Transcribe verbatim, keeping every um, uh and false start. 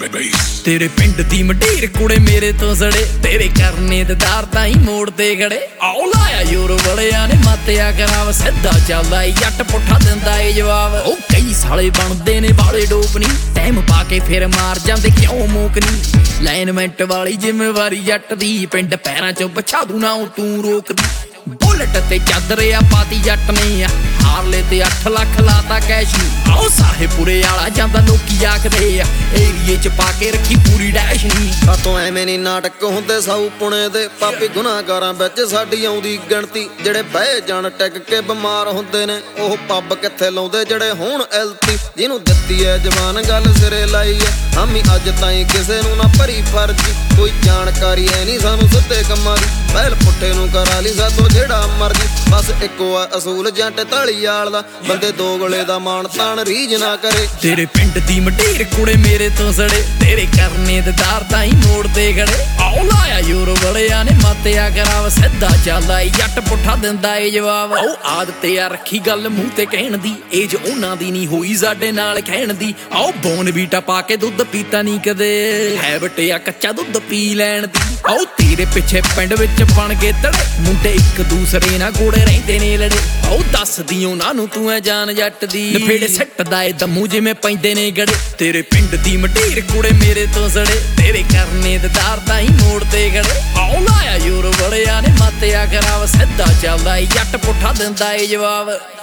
ਤੇਰੇ ਪਿੰਡ ਦੀ ਮਢੀਰ ਕੁੜੇ ਮੇਰੇ ਤੋਂ ਸੜੇ, ਤੇਰੇ ਕਰਨੇ ਦੇ ਦਾਰ ਤਾਂ ਹੀ ਮੋੜ ਤੇ ਖੜੇ। ਆਉ ਲਾਇਆ ਯੂਰੋ ਬੜਿਆਂ ਨੇ ਮਾਤਿਆ ਕਰਾਵ, ਸਿੱਧਾ ਚੱਲਦਾ ਈ ਜੱਟ ਪੁੱਠਾ ਦਿੰਦਾ ਏ ਜਵਾਬ। ਉਹ ਕਈ ਸਾਲੇ ਬਣਦੇ ਨੇ ਵਾਲੇ ਡੋਪਨੀ, ਟਾਈਮ ਪਾ ਕੇ ਫਿਰ ਮਾਰ ਜਾਂਦੇ ਕਿਉਂ ਮੋਕਨੀ। ਲਾਈਨਮੈਂਟ ਵਾਲੀ ਜ਼ਿੰਮੇਵਾਰੀ ਜੱਟ ਦੀ, ਪਿੰਡ ਪੈਰਾਂ ਚੋਂ ਬਛਾ ਦੂ ਨਾ ਤੂੰ ਰੋਕਦੀ। ਬੁਲਟ ਤੇ ਚਾਦਰਿਆ ਪਾਤੀ ਜੱਟ ਨੇ, ਹਾਰਲੇ ਤੇ ਅੱਠ ਲੱਖ ਲਾਤਾ ਕੈਸ਼ ਨੀ। ਆਓ ਸਾਹਿਬਪੁਰੇ ਵਾਲਾ ਜਾਂਦਾ ਲੋਕੀ ਆਖਦੇ, ਏਰੀਏ ਚ ਪਾ ਕੇ ਰੱਖੀ ਪੂਰੀ ਡੈਸ਼ ਨੀ। ਸਾਤੋਂ ਐਵੇਂ ਨੀ ਨਾਟਕ ਹੁੰਦੇ ਸਾਊ ਪੁਣੇ ਦੇ, ਪਾਪੀ ਗੁਨਾਹਗਾਰਾਂ ਵਿੱਚ ਸਾਡੀ ਆਉਂਦੀ ਗਿਣਤੀ। ਜਿਹੜੇ ਬਹਿ ਜਾਣ ਟਿਕ ਕੇ ਬਿਮਾਰ ਹੁੰਦੇ ਨੇ, ਉਹ ਪੱਬ ਕਿੱਥੇ ਲਾਉਂਦੇ ਜਿਹੜੇ ਹੁਣ ਐਲਤੀ। ਜਿਹਨੂੰ ਦਿੱਤੀ ਐ ਜਵਾਨ ਗੱਲ ਸਿਰੇ ਲਾਈ ਐ, ਹਾਮੀ ਅੱਜ ਤਾਈਂ ਕਿਸੇ ਨੂੰ ਨਾ ਭਰੀ ਫਰਜੀ। ਕੋਈ ਜਾਣਕਾਰੀ ਐ ਨੀ ਸਾਨੂੰ ਸਿੱਧੇ ਕੰਮਾਂ ਦੀ, ਪਹਿਲ ਪੁੱਠੇ ਨੂੰ ਕਰਾ ਲਈ ਸਾਤੋਂ ਜਿਹੜਾ ਮਰਜੀ। ਬਸ ਇੱਕੋ ਆ ਅਸੂਲ ਜੱਟ ਢਾਲੀਵਾਲ ਦਾ, ਬੰਦੇ ਦੋਗਲੇ ਦਾ ਮਾਣ ਤਾਣ ਰੀਝ ਨਾ ਕਰੇ। ਤੇਰੇ ਪਿੰਡ ਦੀ ਮਢੀਰ ਕੁੜੇ ਮੇਰੇ ਤੋਂ ਸੜੇ, ਤੇਰੇ ਕਰਨੇ ਦੇ ਦਾਰ ਤਾਂ ਹੀ ਮੋੜ ਤੇ ਖੜੇ। ਆਉ ਲਾਇਆ ਯੂਰੋ ਬੜਿਆਂ ਨੇ ਮਾਤਿਆ ਕਰਾਵ, ਸਿੱਧਾ ਚੱਲਦਾ ਈ ਜੱਟ ਪੁੱਠਾ ਦਿੰਦਾ ਏ ਜਵਾਬ। ਆਓ ਆਦਤ ਆ ਰੱਖੀ ਗੱਲ ਮੂੰਹ ਤੇ ਕਹਿਣ ਦੀ, ਏਜ ਉਹਨਾਂ ਦੀ ਨੀ ਹੋਈ ਸਾਡੇ ਨਾਲ ਖਹਿਣ ਦੀ। ਆਓ ਬੋਨ ਵੀਟਾ ਪਾ ਕੇ ਦੁੱਧ ਪੀਤਾ ਨੀ ਕਦੇ, ਹੈਬਿਟ ਆ ਕੱਚਾ ਦੁੱਧ ਪੀ ਲੈਣ ਦੀ। ਆਓ ਤੇਰੇ ਪਿੱਛੇ ਪਿੰਡ ਵਿੱਚ ਬਣ ਕੇ ਤੜੇ, ਮੁੰਡੇ ਇੱਕ ਦੂਸਰੇ ਨਾਲ ਗੋੜੇ ਰਹਿੰਦੇ ਨੇ ਲੜੇ। ਆਓ ਦੱਸਦੀ ਉਹਨਾਂ ਨੂੰ ਤੂੰ ਐ ਜਾਨ ਜੱਟ ਦੀ, ਨਫੇੜੇ ਸੱਟਦਾ ਏ ਦਮੂ ਜਿਵੇਂ ਪੈਂਦੇ ਨੇ ਗੜੇ। ਤੇਰੇ ਪਿੰਡ ਦੀ ਮਢੀਰ ਕੁੜੇ ਮੇਰੇ ਤੋਂ ਸੜੇ, ਤੇਰੇ ਕਰਨੇ ਦੇ ਦਾਰ ਤਾਂ ਹੀ ਮੋੜ ਤੇ ਖੜੇ। ਆਉ ਲਾਇਆ ਯੂਰੋ ਬੜਿਆਂ ਨੇ ਮਾਤਿਆ ਕਰਾਵ, ਸਿੱਧਾ ਚੱਲਦਾ ਈ ਜੱਟ ਪੁੱਠਾ ਦਿੰਦਾ ਏ ਜਵਾਬ।